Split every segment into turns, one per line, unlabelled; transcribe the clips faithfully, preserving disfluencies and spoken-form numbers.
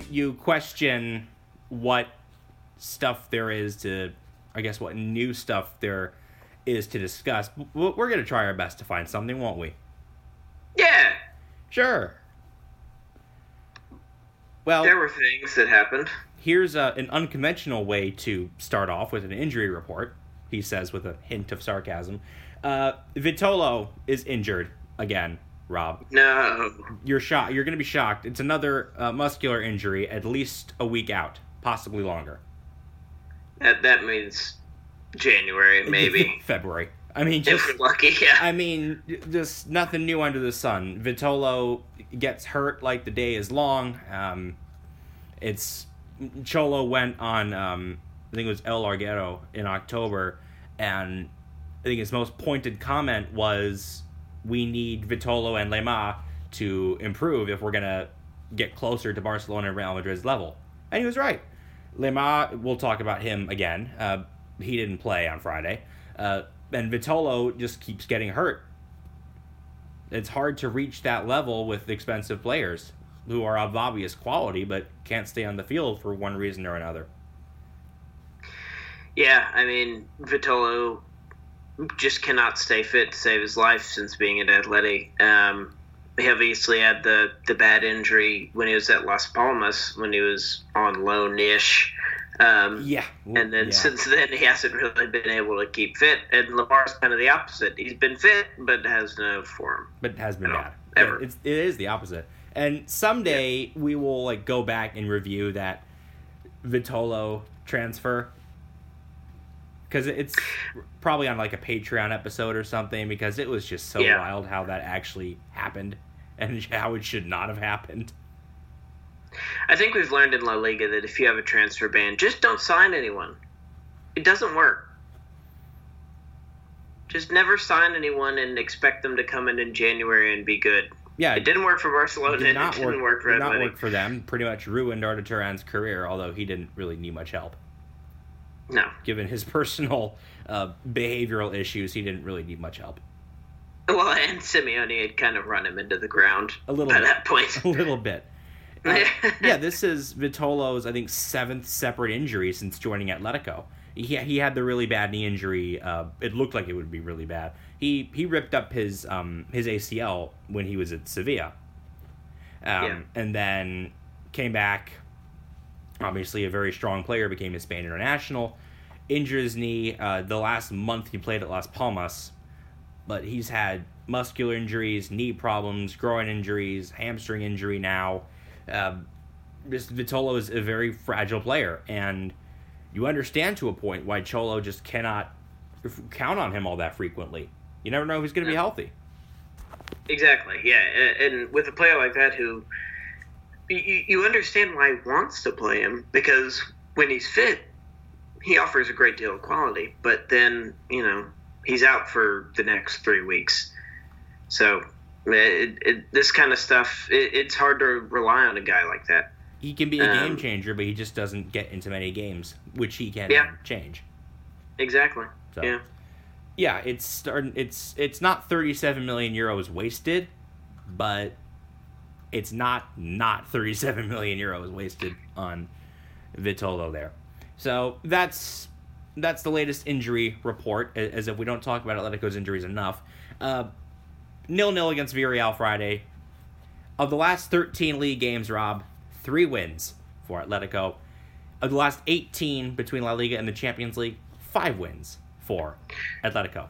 you question what stuff there is to, I guess, what new stuff there is to discuss. We're going to try our best to find something, won't we?
Yeah.
Sure. Well,
there were things that happened.
Here's a, an unconventional way to start off with an injury report, he says with a hint of sarcasm. Uh, Vitolo is injured again, Rob.
No.
You're shocked. You're going to be shocked. It's another uh, muscular injury, at least a week out, possibly longer.
That that means January, maybe.
February. I mean, just,
if we're lucky, yeah.
I mean, just nothing new under the sun. Vitolo gets hurt like the day is long. Um, it's Cholo went on, um, I think it was El Larguero in October, and I think his most pointed comment was, we need Vitolo and Lemar to improve if we're going to get closer to Barcelona and Real Madrid's level. And he was right. Lemar, we'll talk about him again. Uh, he didn't play on Friday. Uh, and Vitolo just keeps getting hurt. It's hard to reach that level with expensive players who are of obvious quality but can't stay on the field for one reason or another.
Yeah, I mean, Vitolo just cannot stay fit to save his life since being at Atleti. Um, he obviously had the, the bad injury when he was at Las Palmas, when he was on loan-ish. Um,
yeah.
And then
yeah.
since then, he hasn't really been able to keep fit. And Lamar's kind of the opposite. He's been fit, but has no form.
But has been bad.
Ever.
Yeah, it's, it is the opposite. And someday yeah. we will like go back and review that Vitolo transfer. Because it's probably on like a Patreon episode or something, because it was just so
yeah.
wild how that actually happened and how it should not have happened.
I think we've learned in La Liga that if you have a transfer ban, just don't sign anyone. It doesn't work. Just never sign anyone and expect them to come in in January and be good.
Yeah,
it didn't work for Barcelona.
It did not
it didn't
work,
work for
did not
Atleti.
work for them. Pretty much ruined Arda Turan's career, although he didn't really need much help.
No.
Given his personal uh, behavioral issues, he didn't really need much help.
Well, and Simeone had kind of run him into the ground
a little
by
bit.
that point.
A little bit. Uh, yeah, this is Vitolo's, I think, seventh separate injury since joining Atletico. He he had the really bad knee injury. Uh, it looked like it would be really bad. He he ripped up his um his A C L when he was at Sevilla, um,
yeah.
and then came back. Obviously, a very strong player, became a Spain international. Injured his knee. Uh, the last month he played at Las Palmas, but he's had muscular injuries, knee problems, groin injuries, hamstring injury now. Uh, just Vitolo is a very fragile player, and you understand to a point why Cholo just cannot count on him all that frequently. You never know who's going to be healthy.
Exactly, yeah. And with a player like that who, you, you understand why he wants to play him, because when he's fit, he offers a great deal of quality. But then, you know, he's out for the next three weeks. So it, it, this kind of stuff, it, it's hard to rely on a guy like that.
He can be a
um,
game changer, but he just doesn't get into many games, which he can
yeah.
change.
Exactly.
So,
yeah.
Yeah, it's starting. It's it's not thirty-seven million euros wasted, but it's not not thirty-seven million euros wasted on Vitolo there. So that's that's the latest injury report. As if we don't talk about Atletico's injuries enough. Uh, nil-nil against Villarreal Friday. Of the last thirteen league games, Rob, three wins for Atletico. Of the last eighteen between La Liga and the Champions League, five wins for Atletico.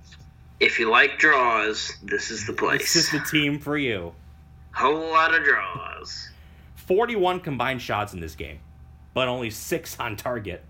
If you like draws, this is the place.
This is the team for you.
Whole lot of draws.
forty-one combined shots in this game, but only six on target.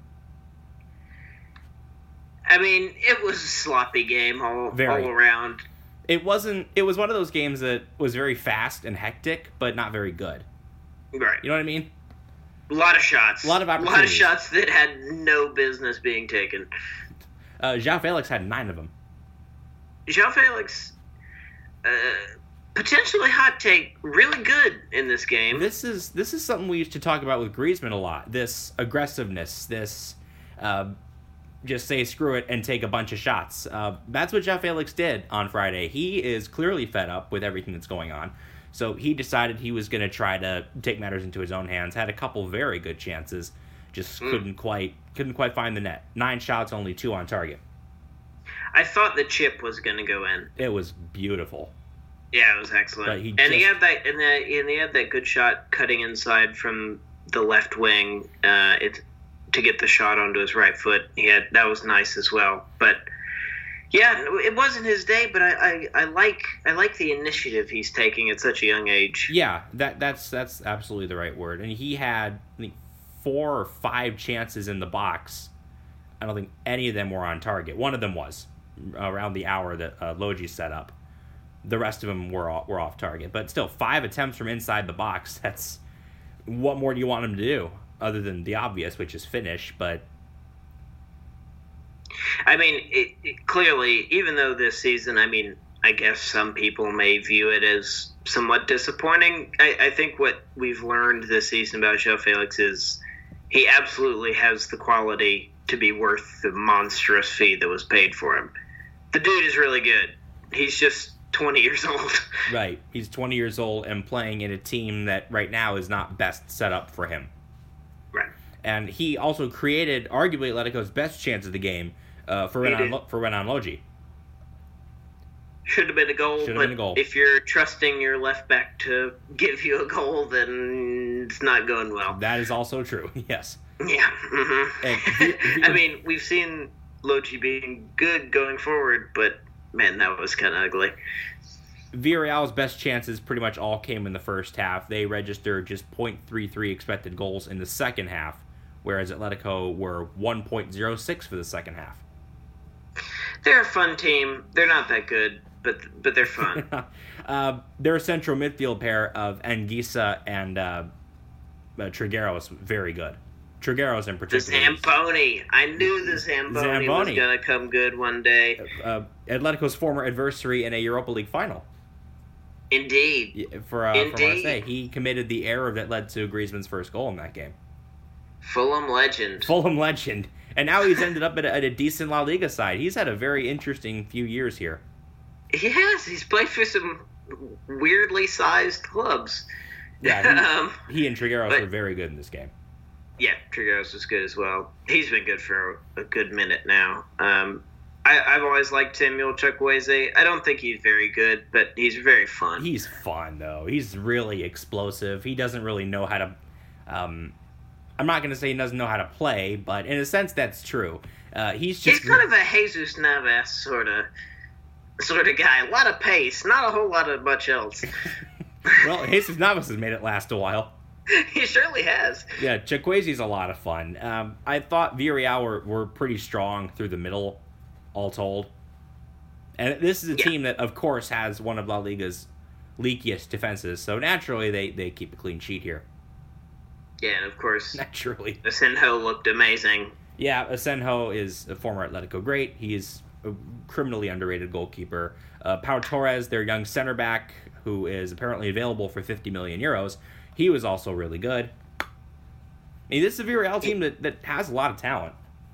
I mean, it was a sloppy game all,
Very.
all around.
It wasn't. It was one of those games that was very fast and hectic, but not very good.
Right.
You know what I mean?
A lot of shots.
A lot of
A lot of
opportunities.
shots that had no business being taken.
Uh, João Felix had nine of them.
João Felix, uh, potentially hot take, really good in this game.
This is this is something we used to talk about with Griezmann a lot. This aggressiveness, this uh, just say screw it and take a bunch of shots. Uh, that's what João Felix did on Friday. He is clearly fed up with everything that's going on. So he decided he was going to try to take matters into his own hands. Had a couple very good chances, just mm. couldn't quite couldn't quite find the net. Nine shots, only two on target.
I thought the chip was going to go in.
It was beautiful.
Yeah, it was excellent.
He
and
just,
he had that, and, the, and he had that good shot cutting inside from the left wing. Uh, it to get the shot onto his right foot. He had that was nice as well. But yeah, it wasn't his day. But I, I, I like I like the initiative he's taking at such a young age.
Yeah, that that's that's absolutely the right word. And he had I think four or five chances in the box. I don't think any of them were on target. One of them was around the hour that uh, Logi set up. The rest of them were off, were off target. But still, five attempts from inside the box. That's what more do you want him to do other than the obvious, which is finish? But
I mean, it, it, clearly, even though this season, I mean, I guess some people may view it as somewhat disappointing. I, I think what we've learned this season about João Felix is he absolutely has the quality to be worth the monstrous fee that was paid for him. The dude is really good. He's just twenty years old.
Right. He's twenty years old and playing in a team that right now is not best set up for him.
Right.
And he also created arguably Atletico's best chance of the game uh, for Renan, for Renan Logi.
Should have been a goal.
Should have
but
been a goal.
If you're trusting your left back to give you a goal, then it's not going well.
That is also true. Yes.
Yeah. Mm-hmm. I mean, we've seen Logi being good going forward, but man, that was kind of ugly.
Villarreal's best chances pretty much all came in the first half. They registered just point three three expected goals in the second half, whereas Atletico were one point oh six for the second half.
They're a fun team. They're not that good, but but they're fun.
uh, their central midfield pair of Anguissa and uh, uh, Trigueros very good. Trigueros in particular.
The Zamboni. I knew the Zamboni, Zamboni. was going to come good one day.
Uh, Atletico's former adversary in a Europa League final.
Indeed.
For, uh,
Indeed.
for Marseille. He committed the error that led to Griezmann's first goal in that game.
Fulham legend.
Fulham legend. And now he's ended up at a, at a decent La Liga side. He's had a very interesting few years here.
He has. He's played for some weirdly sized clubs.
Yeah, he, um, he and Trigueros but, were very good in this game.
Yeah, Trigueros was good as well. He's been good for a, a good minute now. Um, I, I've always liked Samuel Chukwueze. I don't think he's very good, but he's very fun.
He's fun, though. He's really explosive. He doesn't really know how to... Um, I'm not going to say he doesn't know how to play, but in a sense, that's true. Uh, he's just...
He's kind of a Jesus Navas sort of sort of guy. A lot of pace, not a whole lot of much else.
Well, Jesus Navas has made it last a while.
He surely has.
Yeah, Chukwueze's a lot of fun. Um, I thought Villarreal were, were pretty strong through the middle, all told. And this is a yeah. team that, of course, has one of La Liga's leakiest defenses, so naturally they, they keep a clean sheet here.
Yeah, and of course,
naturally,
Asenjo looked amazing.
Yeah, Asenjo is a former Atletico great. He is a criminally underrated goalkeeper. Uh, Pau Torres, their young center back, who is apparently available for fifty million euros, he was also really good. I mean, this is a Villarreal team that, that has a lot of talent.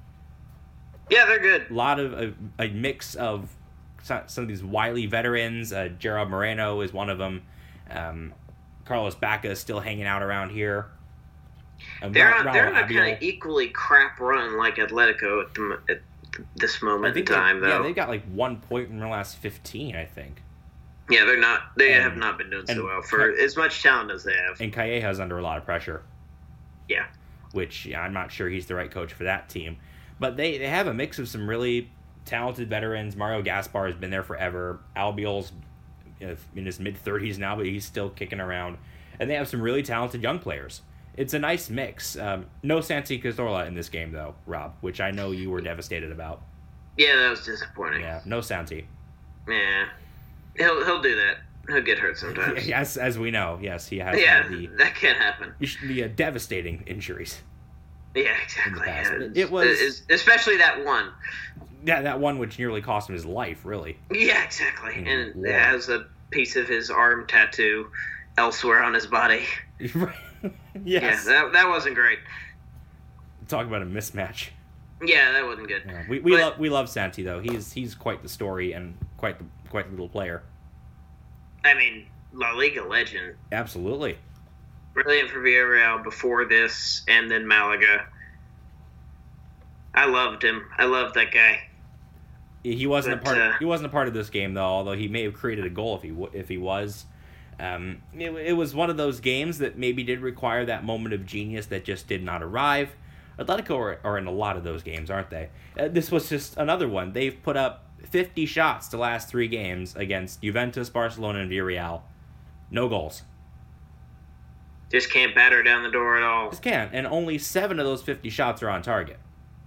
Yeah, they're good.
A lot of a, a mix of some, some of these wily veterans. Uh, Gerard Moreno is one of them. Um, Carlos Bacca is still hanging out around here.
And they're Ra- on, they're on a kind of equally crap run like Atletico at, the, at this moment in time, though.
Yeah, they've got like one point in the last fifteen, I think.
Yeah, they're not. They and, have not been doing so well for Ca- as much talent as they have.
And Calleja's under a lot of pressure.
Yeah.
Which yeah, I'm not sure he's the right coach for that team, but they, they have a mix of some really talented veterans. Mario Gaspar has been there forever. Albiol's in his mid thirties now, but he's still kicking around, and they have some really talented young players. It's a nice mix. Um, no Santi Cazorla in this game, though, Rob, which I know you were devastated about.
Yeah, that was disappointing.
Yeah, no Santi.
Yeah. He'll he'll do that. He'll get hurt sometimes.
Yes, as we know. Yes, he has.
Yeah,
the,
that can't happen.
The uh, devastating injuries.
Yeah, exactly. Yeah,
it, it was...
Especially that one.
Yeah, that one which nearly cost him his life, really.
Yeah, exactly. Mm, and
Lord.
It has a piece of his arm tattoo elsewhere on his body.
Right. Yes.
Yeah, that, that wasn't great.
Talk about a mismatch.
Yeah, that wasn't good.
Yeah, we we, but, lo- we love Santi, though. He's he's quite the story and quite the, quite the little player.
I mean, La Liga legend.
Absolutely.
Brilliant for Villarreal before this, and then Malaga. I loved him. I loved that guy.
He wasn't
But,
a part.
uh,
he wasn't a part of this game though. Although he may have created a goal if he w- if he was. Um, it, it was one of those games that maybe did require that moment of genius that just did not arrive. Atletico are, are in a lot of those games, aren't they? Uh, this was just another one. They've put up fifty shots the last three games against Juventus, Barcelona, and Villarreal. No goals.
Just can't batter down the door at all.
Just can't. And only seven of those fifty shots are on target.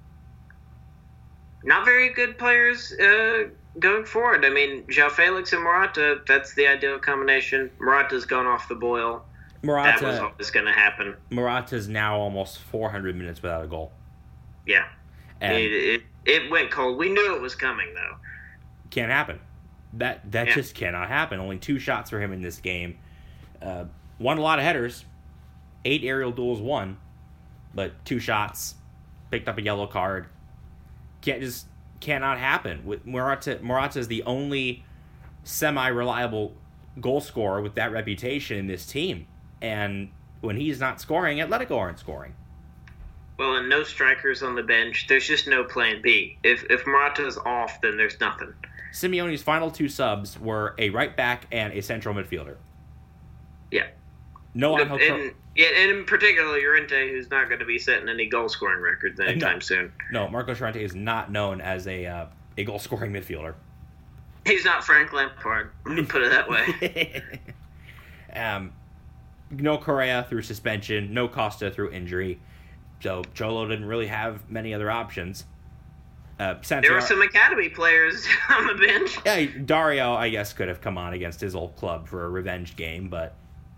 Not very good players uh, going forward. I mean, João Felix and Morata, that's the ideal combination. Morata's gone off the boil.
Morata,
that was always going to happen.
Morata's now almost four hundred minutes without a goal.
Yeah.
And
It, it, it went cold. We knew it was coming, though.
can't happen. That that
Yeah.
just cannot happen. Only two shots for him in this game. Uh, won a lot of headers. Eight aerial duels won. But two shots. Picked up a yellow card. Can't just cannot happen. With Morata, Morata is the only semi-reliable goal scorer with that reputation in this team. And when he's not scoring, Atletico aren't scoring.
Well, and no strikers on the bench. There's just no plan B. If if Morata's off, then there's nothing.
Simeone's final two subs were a right back and a central midfielder.
Yeah.
No Angel Cor-
And, yeah, and in particular, Llorente, who's not going to be setting any goal-scoring records anytime
No.
soon.
No, Marcos Llorente is not known as a uh, a goal scoring midfielder.
He's not Frank Lampard. Put it that way.
um, no Correa through suspension, no Costa through injury. So Cholo didn't really have many other options. Uh,
There
Santiago-
were some academy players on the bench.
yeah, Dario, I guess, could have come on against his old club for a revenge game, but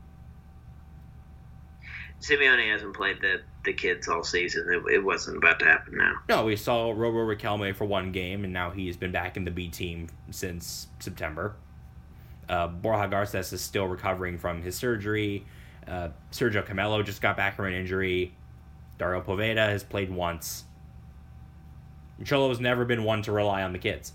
Simeone hasn't played the, the kids all season. It, it wasn't about to happen now.
no, we saw Robo Riquelme for one game, and now he's been back in the B team since September. Uh, Borja Garces is still recovering from his surgery. Uh, Sergio Camelo just got back from an injury. Dario Poveda has played once. Cholo's never been one to rely on the kids.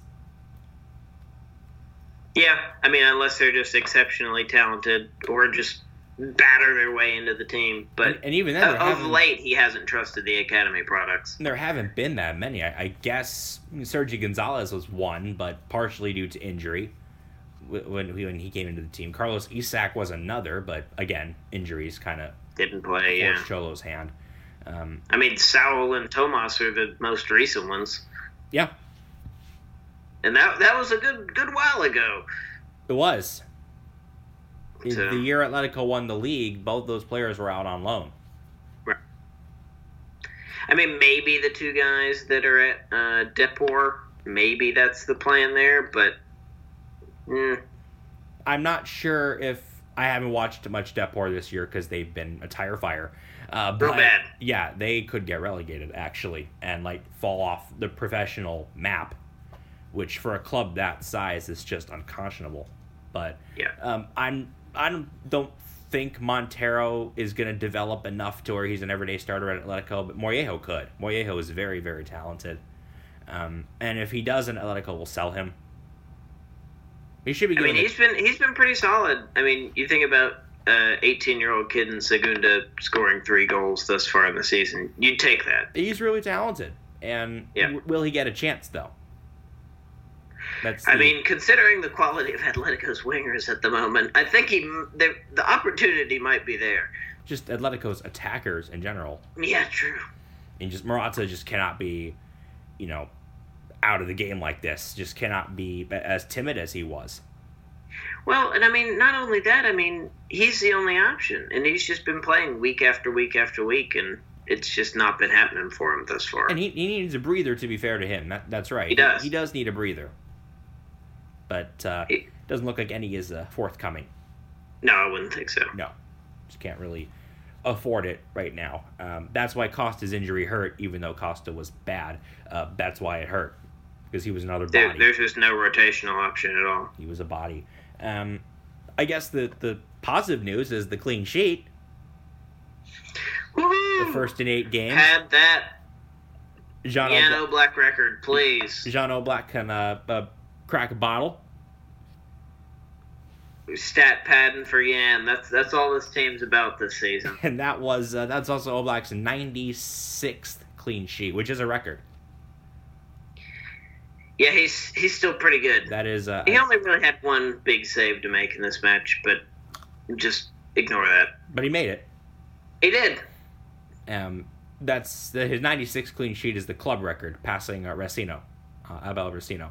Yeah, I mean, unless they're just exceptionally talented or just batter their way into the team. But
And, and even then, there
of
haven't,
late, he hasn't trusted the academy products.
there haven't been that many. I, I guess Sergio Gonzalez was one, but partially due to injury wh- when, when he came into the team. Carlos Isaac was another, but again, injuries kind of
Didn't play,
forced
yeah.
Cholo's hand. Um,
I mean, Saul and Tomas are the most recent ones.
yeah,
And that that was a good good while ago.
it was. In
So-
the year Atletico won the league, both those players were out on loan.
I mean, maybe the two guys that are at uh, Depor, maybe that's the plan there, but mm,
I'm not sure if I haven't watched much Depor this year because they've been a tire fire. Uh, but
Real bad.
Yeah, they could get relegated actually and like fall off the professional map, which for a club that size is just unconscionable. But
yeah.
um, I'm I don't think Montero is going to develop enough to where he's an everyday starter at Atletico, but Moriejo could. Moriejo is very very talented, um, and if he doesn't, Atletico will sell him. He should be.
I mean,
given the-
he's been he's been pretty solid. I mean, you think about uh, eighteen-year-old kid in Segunda scoring three goals thus far in the season. You'd take that.
He's really talented, and
Yeah.
w- will he get a chance though? That's
I
the-
mean, considering the quality of Atletico's wingers at the moment, I think he the, the opportunity might be there.
just Atletico's attackers in general,
Yeah, true.
and just Morata just cannot be, you know, out of the game like this. Just cannot be as timid as he was.
Well, and I mean, not only that, I mean, he's the only option, and he's just been playing week after week after week, and it's just not been happening for him thus far.
And he, he needs a breather, to be fair to him. That, that's right.
He does.
He, does need a breather. But uh,
He-
doesn't look like any is uh, forthcoming.
No, I wouldn't think so.
No. Just can't really afford it right now. Um, that's why Costa's injury hurt, even though Costa was bad. Uh, that's why it hurt. Because he was another
There,
body.
there's just no rotational option at all.
He was a body. Um, I guess the, the positive news is the clean sheet.
Woohoo!
The first in eight games.
Had that
Jean
Yano Black record, please.
Jean Oblak can uh, uh, crack a bottle.
stat padding for Yan. That's that's all this team's about this season.
And that was uh, that's also Oblak's ninety-sixth clean sheet, which is a record.
Yeah, he's he's still pretty good.
That is. Uh,
he only really had one big save to make in this match, but just ignore that.
But he made it.
He did.
Um, that's the, his ninety-sixth clean sheet is the club record, passing uh, Racino, uh, Abel Racino.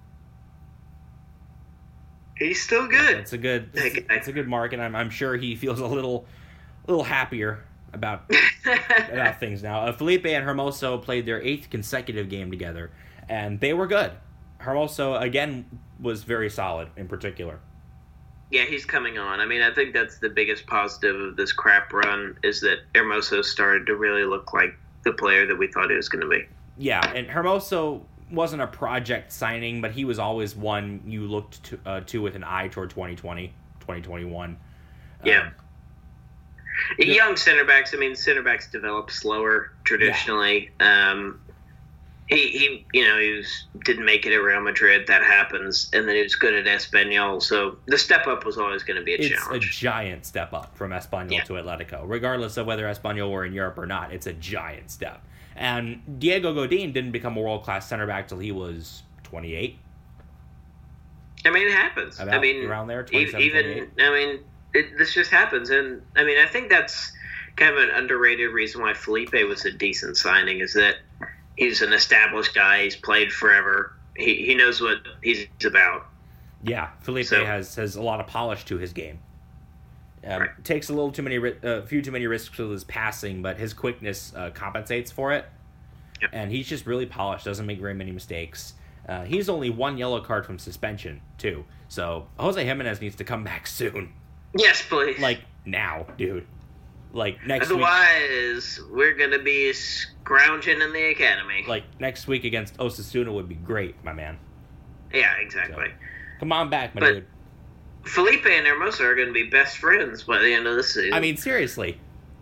He's still good.
It's a good, it's, it's a good mark, and I'm I'm sure he feels a little, a little happier about about things now. Uh, Felipe and Hermoso played their eighth consecutive game together, and they were good. Hermoso again was very solid in particular.
Yeah, he's coming on. I mean, I think that's the biggest positive of this crap run is that Hermoso started to really look like the player that we thought he was going to be.
Yeah, and Hermoso wasn't a project signing, but he was always one you looked to, uh, to with an eye toward twenty twenty, twenty twenty-one.
Yeah.
Um,
Young center backs, I mean, center backs develop slower traditionally. Yeah. Um, he, he, you know, he was, didn't make it at Real Madrid. That happens. And then he was good at Espanyol. So the step up was always going to be a
it's
challenge.
It's a giant step up from Espanyol yeah. to Atletico. Regardless of whether Espanyol were in Europe or not, it's a giant step. And Diego Godin didn't become a world-class center back till he was twenty-eight.
I mean, it happens.
About
I mean,
around there, twenty-seven,
even,
twenty-eight.
I mean, it, this just happens. And, I mean, I think that's kind of an underrated reason why Felipe was a decent signing is that he's an established guy. He's played forever. He he knows what he's about.
Yeah, Felipe so, has, has a lot of polish to his game. Um,
right.
Takes a little too many, a uh, few too many risks with his passing, but his quickness uh, compensates for it.
Yep.
And he's just really polished. Doesn't make very many mistakes. Uh, he's only one yellow card from suspension too. So Jose Jimenez needs to come back soon.
Yes, please.
Like now, dude. Like next
Otherwise,
week.
we're gonna be scrounging in the academy.
Like next week against Osasuna would be great, my man.
Yeah, exactly.
So, come on back, my
but,
dude.
Felipe and Hermoso are going to be best friends by the end of the season.
I mean, seriously.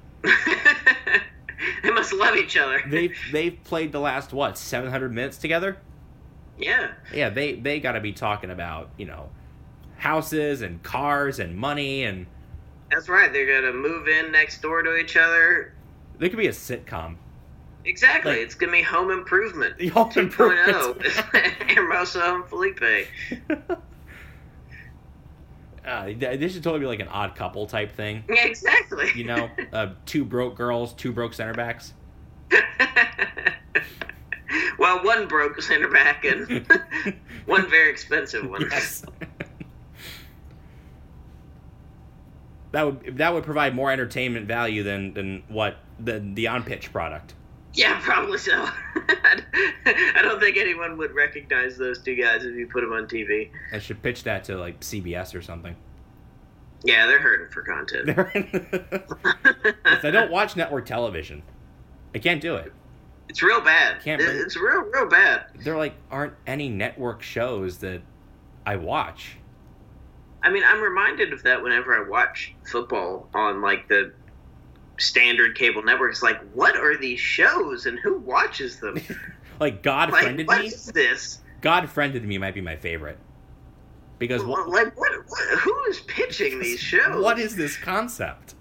They must love each other.
They've, they've played the last, what, seven hundred minutes together?
Yeah.
Yeah, they, they got to be talking about, you know, houses and cars and money and...
That's right. They're going to move in next door to each other.
There could be a sitcom.
Exactly.
Like,
it's going to be Home Improvement.
Home Improvement.
Hermoso and Felipe.
Uh, this should totally be like an Odd Couple type thing.
Yeah, exactly.
You know, uh, two broke girls, two broke center backs.
Well, one broke center back and one very expensive one.
Yes. That would that would provide more entertainment value than, than what the the on pitch product.
Yeah, probably so. I don't think anyone would recognize those two guys if you put them on T V.
I should pitch that to, like, C B S or something.
Yeah, they're hurting for content.
If I don't watch network television, I can't do it.
It's real bad.
Can't
bring... It's real, real bad.
There, like, aren't any network shows that I watch.
I mean, I'm reminded of that whenever I watch football on, like, the standard cable networks. Like, what are these shows and who watches them?
Like, God
like,
Friended
what
Me?
What is this?
God Friended Me might be my favorite. Because
well, like, what, what? Who is pitching these shows?
What is this concept?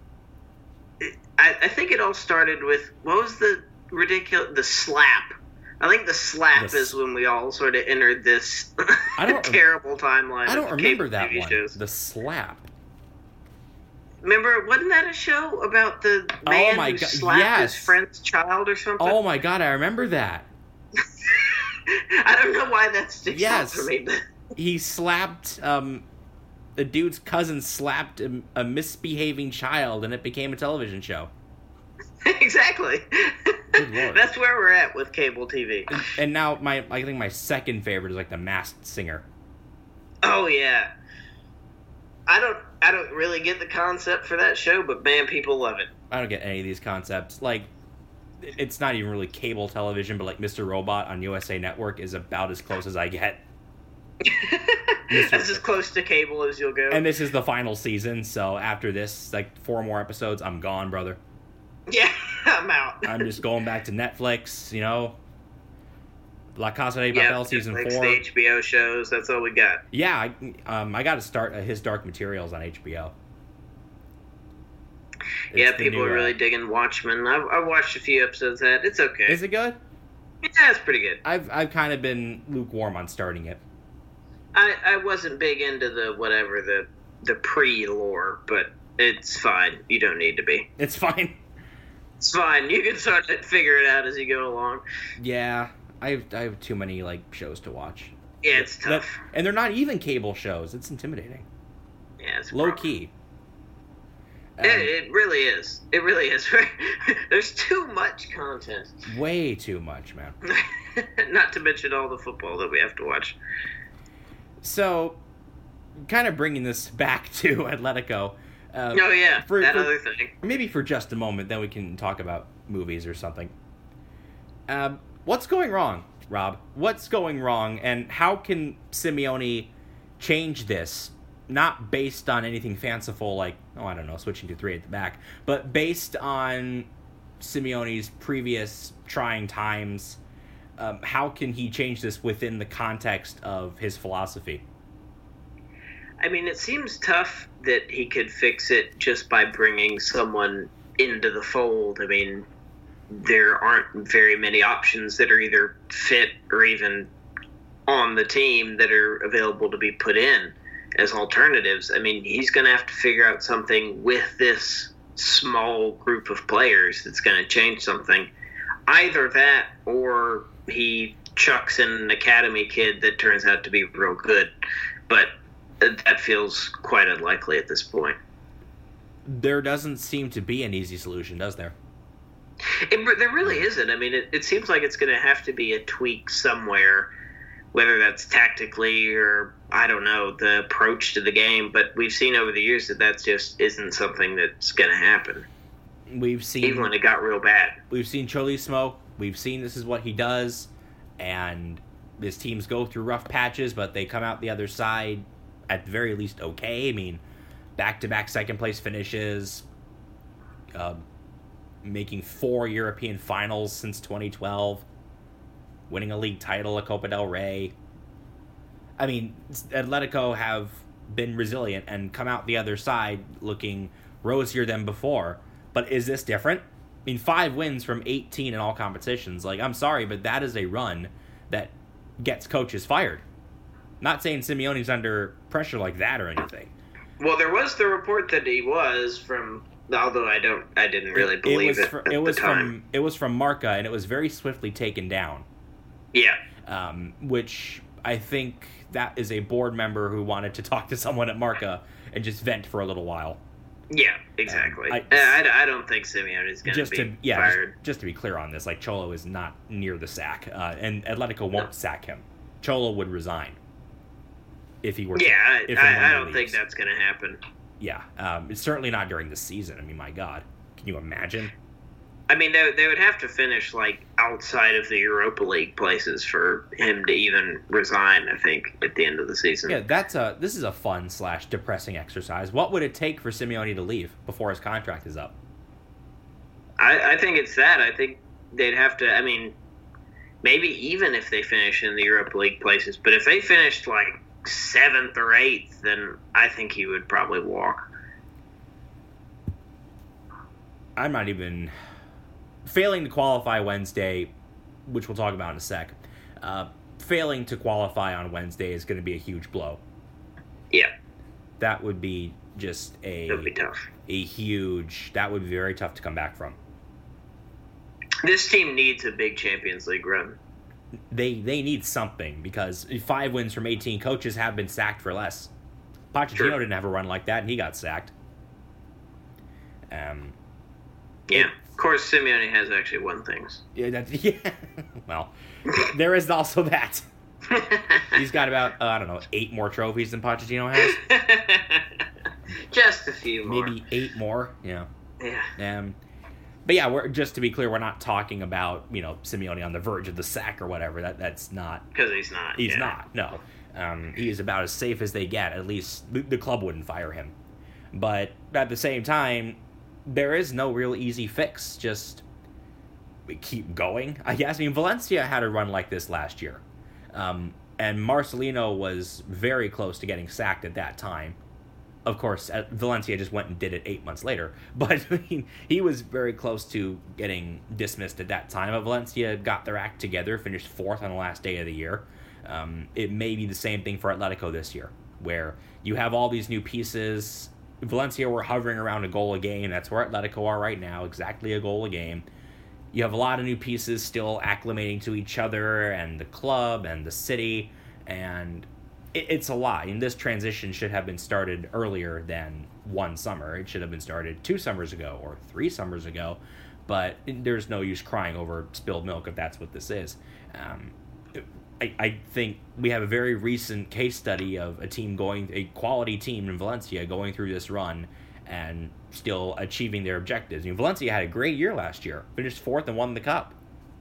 I, I think it all started with, what was the ridiculous, the slap. I think the slap the, is when we all sort of entered this I don't, terrible timeline.
I don't remember that
T V
one.
Shows.
The slap.
Remember, wasn't that a show about the man
oh my
who
God.
slapped
yes.
his friend's child or something?
Oh my God, I remember that.
I don't know why that sticks
yes.
out for me. But...
He slapped, um, the dude's cousin slapped a, a misbehaving child, and it became a television show.
Exactly.
Good Lord.
That's where we're at with cable T V.
And, and now, my I think my second favorite is like The Masked Singer.
Oh yeah. I don't I don't really get the concept for that show, but man, people love it.
I don't get any of these concepts. Like, it's not even really cable television, but like Mister Robot on U S A Network is about as close as I get.
That's as close to cable as you'll go.
And this is the final season, so after this, like four more episodes, I'm gone, brother.
Yeah, I'm out.
I'm just going back to Netflix, you know. La Casa de Papel
Yeah,
season
Netflix,
four.
the H B O shows. That's all we got.
Yeah, I, um, I got to start uh, his Dark Materials on H B O. It's
yeah,
the
people
new,
are really
uh,
digging Watchmen. I've, I've watched a few episodes of that. It's okay.
Is it good?
Yeah, it's pretty good.
I've I've kind of been lukewarm on starting it.
I, I wasn't big into the whatever the the pre lore, but it's fine. You don't need to be.
It's fine.
It's fine. You can start to figure it out as you go along.
Yeah, I have, I have too many like shows to watch.
Yeah, it's
That-
tough.
and they're not even cable shows. It's intimidating.
Yeah, it's a
Low
problem.
key. Um,
It, it really is. It really is. There's too much content.
way too much, man.
Not to mention all the football that we have to watch.
So, kind of bringing this back to Atletico. Uh,
Oh yeah,
for-
that
for-
other thing.
Maybe for just a moment, then we can talk about movies or something. Um, what's going wrong, Rob? What's going wrong, and how can Simeone change this? Not based on anything fanciful like, oh, I don't know, switching to three at the back, but based on Simeone's previous trying times. Um, how can he change this within the context of his philosophy?
I mean, it seems tough that he could fix it just by bringing someone into the fold. I mean, there aren't very many options that are either fit or even on the team that are available to be put in as alternatives. I mean, he's going to have to figure out something with this small group of players that's going to change something. Either that or he chucks in an academy kid that turns out to be real good. But that feels quite unlikely at this point.
There doesn't seem to be an easy solution, does there?
It, there really isn't. I mean, it, it seems like it's going to have to be a tweak somewhere, whether that's tactically or, I don't know, the approach to the game. But we've seen over the years that that just isn't something that's going to happen,
We've seen
even when it got real bad.
we've seen Cholismo. We've seen this is what he does, and his teams go through rough patches, but they come out the other side at the very least okay. I mean, back-to-back second-place finishes, uh, making four European finals since twenty twelve, winning a league title, a Copa del Rey. I mean, Atletico have been resilient and come out the other side looking rosier than before. But is this different? I mean, five wins from eighteen in all competitions. Like, I'm sorry, but that is a run that gets coaches fired. Not saying Simeone's under pressure like that or anything.
Well, there was the report that he was from, although I don't, I didn't really believe
was
it,
fr-
at
it was
the time.
from it was from Marca, and it was very swiftly taken down.
Yeah.
Um, which I think that is a board member who wanted to talk to someone at Marca and just vent for a little while.
Yeah, exactly.
Um,
I,
I-
I, I don't think Simeone is going
Just
be
to yeah,
fired.
just, just to be clear on this, like Cholo is not near the sack, uh, and Atletico won't sack him. Cholo would resign if he were. to-
Yeah, I,
if and when
I, I
he
don't think
leaves.
that's going to happen.
Yeah, um, it's certainly not during the season. I mean, my God, can you imagine?
I mean, they, they would have to finish like outside of the Europa League places for him to even resign. I think at the end of the season.
Yeah, that's a this is a fun slash depressing exercise. What would it take for Simeone to leave before his contract is up?
I, I think it's that. I think they'd have to. I mean, maybe even if they finish in the Europa League places, but if they finished like seventh or eighth, then I think he would probably walk.
I'm not even failing to qualify Wednesday, which we'll talk about in a sec. Uh, failing to qualify on Wednesday is going to be a huge blow.
Yeah,
That would be just a
it'll be tough.
a huge. That would be very tough to come back from.
This team needs a big Champions League run.
They they need something because five wins from eighteen coaches have been sacked for less. Pochettino
Sure.
didn't have a run like that, and he got sacked. Um,
Yeah, of course, Simeone has actually won things.
yeah, that, yeah. Well, there is also that. He's got about uh, I don't know eight more trophies than Pochettino has.
Just a few more.
Maybe eight more. Yeah.
Yeah.
Um, but yeah, we're just to be clear, we're not talking about you know Simeone on the verge of the sack or whatever. That that's not.
Because he's not.
He's
yeah.
not. No. Um, he is about as safe as they get. At least the, the club wouldn't fire him. But at the same time, there is no real easy fix. Just keep going, I guess. I mean, Valencia had a run like this last year. Um, and Marcelino was very close to getting sacked at that time. Of course, Valencia just went and did it eight months later. But I mean, he was very close to getting dismissed at that time. But Valencia got their act together, finished fourth on the last day of the year. Um, it may be the same thing for Atletico this year, where you have all these new pieces. Valencia were hovering around a goal a game. That's where Atletico are right now, exactly a goal a game. You have a lot of new pieces still acclimating to each other and the club and the city, and it, it's a lot. And this transition should have been started earlier than one summer. It should have been started two summers ago or three summers ago, but there's no use crying over spilled milk if that's what this is. Um, I, I think we have a very recent case study of a team going, a quality team in Valencia going through this run and still achieving their objectives. I mean, Valencia had a great year last year, finished fourth and won the cup.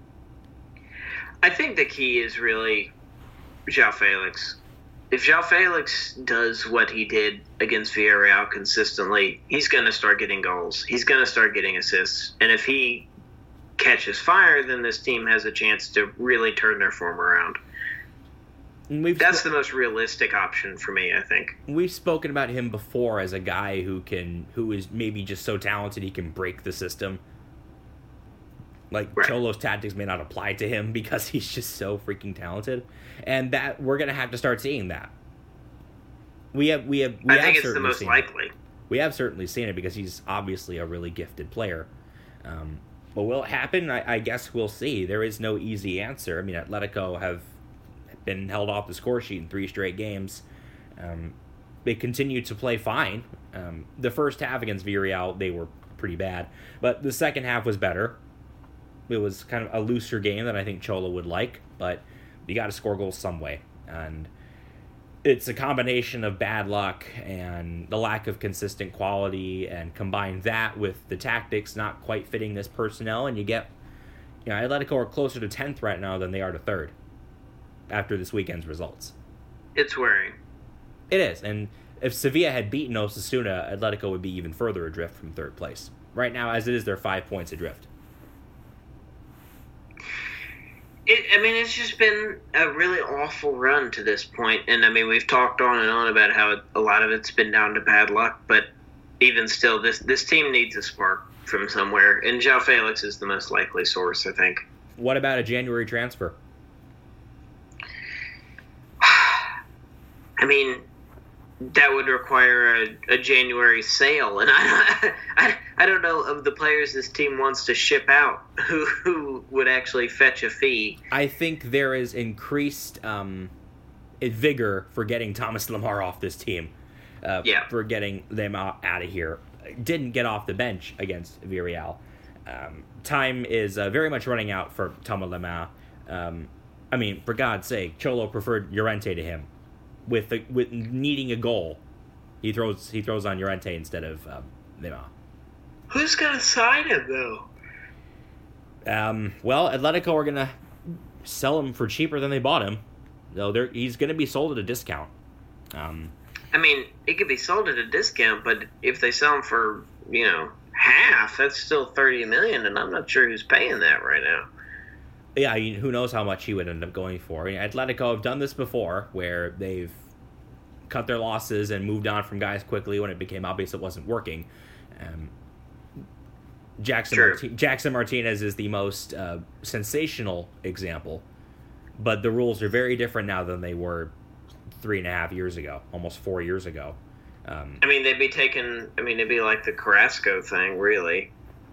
I think the key is really João Felix. If João Felix does what he did against Villarreal consistently, he's going to start getting goals. He's going to start getting assists. And if he catches fire, then this team has a chance to really turn their form around.
We've
That's
sp-
the most realistic option for me, I think.
We've spoken about him before as a guy who can, who is maybe just so talented he can break the system. Like, right. Cholo's tactics may not apply to him because he's just so freaking talented, and that we're gonna have to start seeing that. We have, we have, we
I
have
think it's the most likely.
It. We have certainly seen it because he's obviously a really gifted player. Um, but will it happen? I, I guess we'll see. There is no easy answer. I mean, Atletico have been held off the score sheet in three straight games. Um, they continue to play fine. Um, the first half against Villarreal, they were pretty bad, but the second half was better. It was kind of a looser game than I think Cholo would like, but you got to score goals some way. And it's a combination of bad luck and the lack of consistent quality, and combine that with the tactics not quite fitting this personnel, and you get, you know, Atletico are closer to tenth right now than they are to third after this weekend's results.
It's worrying.
It is, and if Sevilla had beaten Osasuna, Atletico would be even further adrift from third place. Right now, as it is, they're five points adrift.
It, I mean, it's just been a really awful run to this point, and I mean, we've talked on and on about how it, a lot of it's been down to bad luck, but even still, this this team needs a spark from somewhere, and João Felix is the most likely source, I think.
What about a January transfer?
I mean, that would require a, a January sale, and I, I I don't know of the players this team wants to ship out who who would actually fetch a fee.
I think there is increased um, vigor for getting Thomas Lemar off this team. Uh,
yeah.
For getting them out, out of here. Didn't get off the bench against Villarreal. Um, time is uh, very much running out for Thomas Lemar. Um, I mean, for God's sake, Cholo preferred Llorente to him. With the, with needing a goal, he throws he throws on Llorente instead of um, Lemar.
Who's gonna sign him though?
Um, well, Atletico are gonna sell him for cheaper than they bought him. Though they're he's gonna be sold at a discount. Um,
I mean, it could be sold at a discount, but if they sell him for, you know, half, that's still thirty million, and I'm not sure who's paying that right now.
Yeah, I mean, who knows how much he would end up going for. I mean, Atletico have done this before, where they've cut their losses and moved on from guys quickly when it became obvious it wasn't working. Um, Jackson
sure.
Marti- Jackson Martinez is the most uh, sensational example, but the rules are very different now than they were three and a half years ago, almost four years ago. Um,
I mean, they'd be taking. I mean, it'd be like the Carrasco thing, really.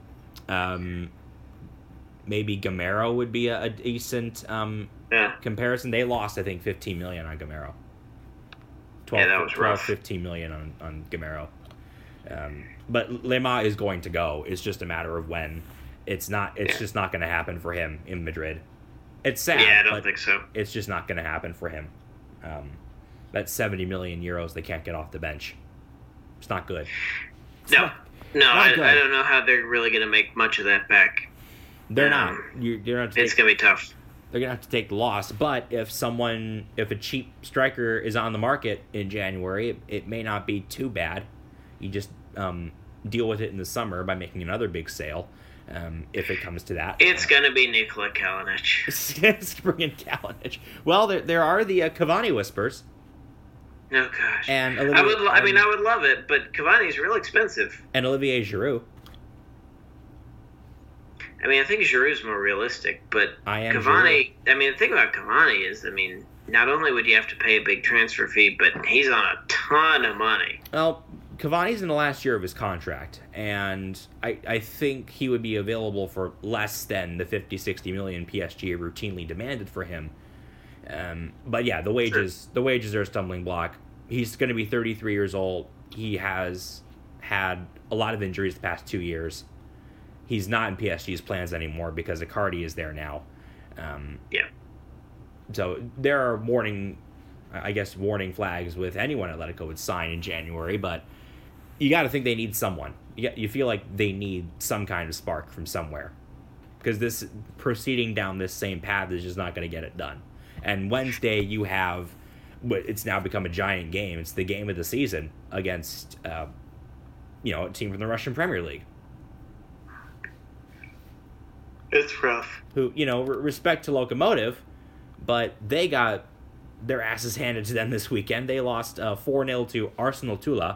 Um. Maybe Gamero would be a, a decent um,
yeah.
comparison. They lost, I think, fifteen million dollars on Gamero. twelve,
yeah, that was
twelve,
rough.
fifteen million dollars on, on Gamero. Um, but Lemar is going to go. It's just a matter of when. It's not. It's
yeah.
just not going to happen for him in Madrid. It's sad.
Yeah, I don't
but
think so.
It's just not going to happen for him. Um, that's seventy million euros they can't get off the bench. It's not good. It's
no,
not,
no,
not
I,
good.
I don't know how they're really going to make much of that back.
They're
um,
not. You're, you're not.
It's going to be tough.
They're going to have to take the loss. But if someone, if a cheap striker is on the market in January, it, it may not be too bad. You just um, deal with it in the summer by making another big sale. um, if it comes to that.
It's
uh,
going to be Nikola Kalinic.
Let's bring in Kalinic. Well, there there are the uh, Cavani whispers.
Oh gosh.
And
I
Olivier,
would. I mean, I would love it, but Cavani's real expensive.
And Olivier Giroud.
I mean, I think Giroud's more realistic, but
I am
Cavani. Giroud. I mean, the thing about Cavani is, I mean, not only would you have to pay a big transfer fee, but he's on a ton of money.
Well, Cavani's in the last year of his contract, and I, I think he would be available for less than the fifty, sixty million P S G routinely demanded for him. Um, but yeah, the wages sure. the wages are a stumbling block. He's going to be thirty-three years old. He has had a lot of injuries the past two years. He's not in P S G's plans anymore because Icardi is there now. Um,
yeah.
So there are warning, I guess, warning flags with anyone Atletico would sign in January, but you got to think they need someone. You, got, you feel like they need some kind of spark from somewhere, because this proceeding down this same path is just not going to get it done. And Wednesday you have, it's now become a giant game. It's the game of the season against, uh, you know, a team from the Russian Premier League.
It's rough.
Who, you know, respect to Lokomotiv, but they got their asses handed to them this weekend. They lost uh, four nil to Arsenal Tula.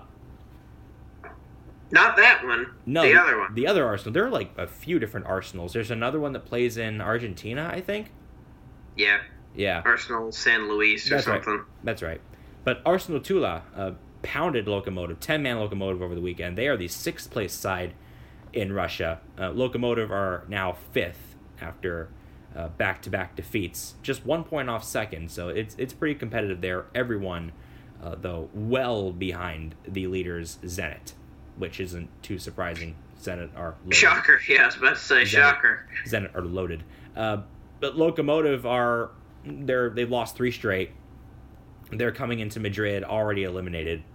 Not that one.
No,
the
the
other one.
The other Arsenal. There are like a few different Arsenals. There's another one that plays in Argentina, I think.
Yeah.
Yeah.
Arsenal San Luis or
That's
something.
Right. That's right. But Arsenal Tula uh, pounded Lokomotiv, ten-man Lokomotiv over the weekend. They are the sixth place side in Russia. Uh, Lokomotiv are now fifth after uh, back-to-back defeats, just one point off second. So it's it's pretty competitive there. Everyone, uh, though, well behind the leaders Zenit, which isn't too surprising. Zenit are loaded.
Shocker. Yeah, I was about to say
Zenit,
shocker.
Zenit are loaded. Uh, but Lokomotiv are they're they've lost three straight. They're coming into Madrid already eliminated.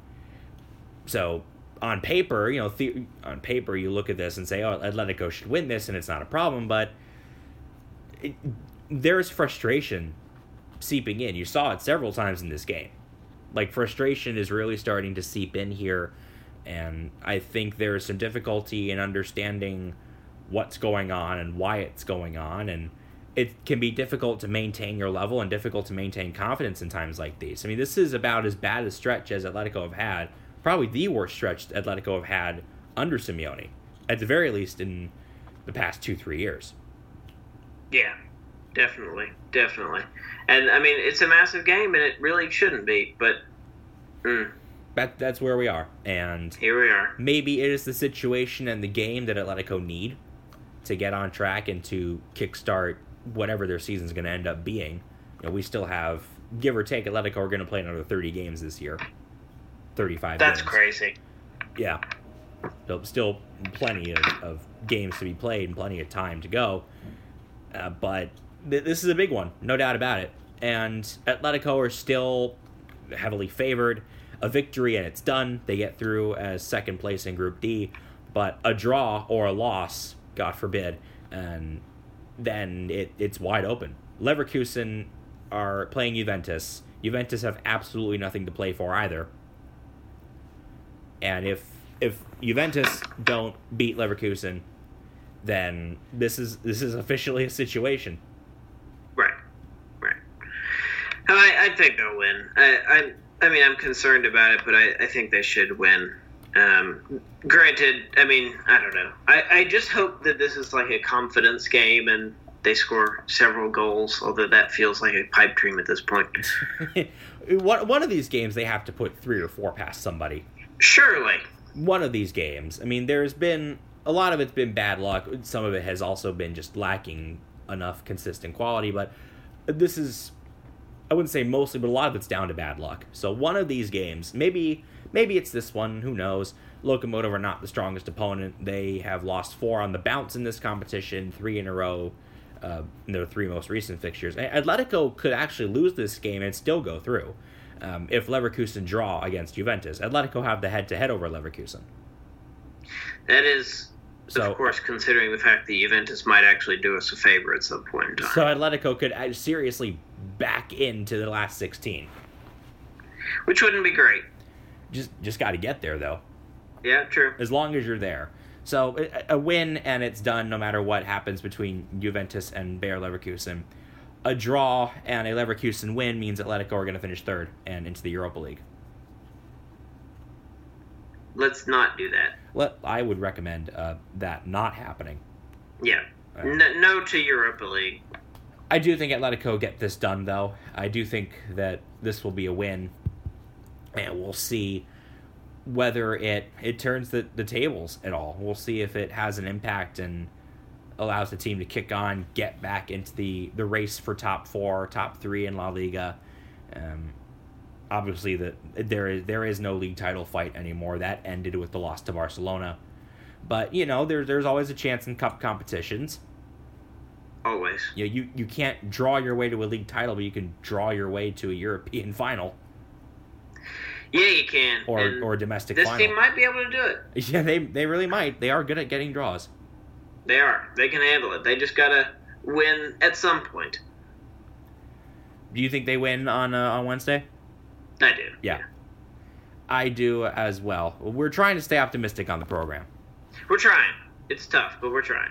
So on paper, you know, the, on paper, you look at this and say, "Oh, Atletico should win this," and it's not a problem. But it, there's frustration seeping in. You saw it several times in this game. Like, frustration is really starting to seep in here, and I think there's some difficulty in understanding what's going on and why it's going on, and it can be difficult to maintain your level and difficult to maintain confidence in times like these. I mean, this is about as bad a stretch as Atletico have had. Probably the worst stretch Atletico have had under Simeone, at the very least in the past two, three years.
Yeah, definitely, definitely. And, I mean, it's a massive game, and it really shouldn't be, but mm,
that that's where we are. And
here we are.
Maybe it is the situation and the game that Atletico need to get on track and to kickstart whatever their season's going to end up being. You know, we still have, give or take, Atletico are going to play another thirty games this year. thirty-five
That's
games.
crazy.
Yeah. So still plenty of, of games to be played and plenty of time to go. Uh, but th- this is a big one, no doubt about it. And Atletico are still heavily favored. A victory and it's done. They get through as second place in Group D. But a draw or a loss, God forbid, and then it, it's wide open. Leverkusen are playing Juventus. Juventus have absolutely nothing to play for either. And if if Juventus don't beat Leverkusen, then this is this is officially a situation.
Right, right. I, I think they'll win. I, I I mean, I'm concerned about it, but I, I think they should win. Um, granted, I mean, I don't know. I, I just hope that this is like a confidence game and they score several goals, although that feels like a pipe dream at this point.
one, one of these games, they have to put three or four past somebody.
Surely.
One of these games. I mean, there's been, a lot of it's been bad luck. Some of it has also been just lacking enough consistent quality, but this is, I wouldn't say mostly, but a lot of it's down to bad luck. So one of these games, maybe maybe it's this one, who knows. Lokomotiv are not the strongest opponent. They have lost four on the bounce in this competition, three in a row uh, in their three most recent fixtures. Atletico could actually lose this game and still go through um, if Leverkusen draw against Juventus. Atletico have the head-to-head over Leverkusen.
That is,
so,
of course, considering the fact that Juventus might actually do us a favor at some point in time.
So Atletico could seriously back into the last sixteen.
Which wouldn't be great.
Just just got to get there, though.
Yeah, true.
As long as you're there. So a, a win, and it's done no matter what happens between Juventus and Bayer Leverkusen. A draw and a Leverkusen win means Atletico are going to finish third and into the Europa League.
Let's not do that.
Let, I would recommend uh, that not happening.
Yeah.
Uh,
no, no to Europa League.
I do think Atletico get this done, though. I do think that this will be a win, and we'll see whether it, it turns the, the tables at all. We'll see if it has an impact and allows the team to kick on, get back into the, the race for top four, top three in La Liga. Um, obviously, the, there is there is no league title fight anymore. That ended with the loss to Barcelona. But, you know, there, there's always a chance in cup competitions.
Always.
You, know, you you can't draw your way to a league title, but you can draw your way to a European final.
Yeah, you can.
Or
and
or a domestic
this
final.
This team might be able to do it.
Yeah, they they really might. They are good at getting draws.
They are. They can handle it. They just got to win at some point.
Do you think they win on uh, on Wednesday?
I do.
Yeah. yeah. I do as well. We're trying to stay optimistic on the program.
We're trying. It's tough, but we're trying.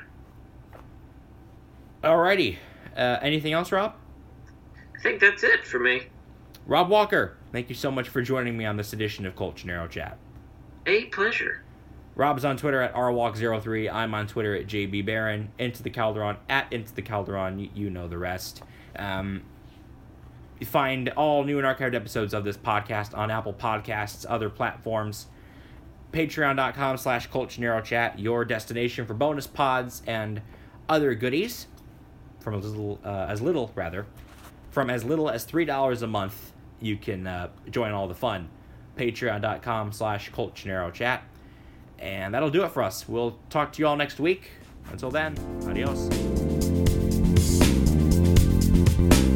Alrighty. Uh, anything else, Rob?
I think that's it for me.
Rob Walker, thank you so much for joining me on this edition of Colchonero Chat.
A pleasure.
Rob's on Twitter at R walk zero three. I'm on Twitter at J B Barron. Into the Calderon at Into the Calderon. You, you know the rest. Um, you find all new and archived episodes of this podcast on Apple Podcasts, other platforms. Patreon.com slash Colchonero Chat, your destination for bonus pods and other goodies. From as little, uh, as little rather, from as little as three dollars a month, you can uh, join all the fun. Patreon.com slash Colchonero Chat. And that'll do it for us. We'll talk to you all next week. Until then, adios.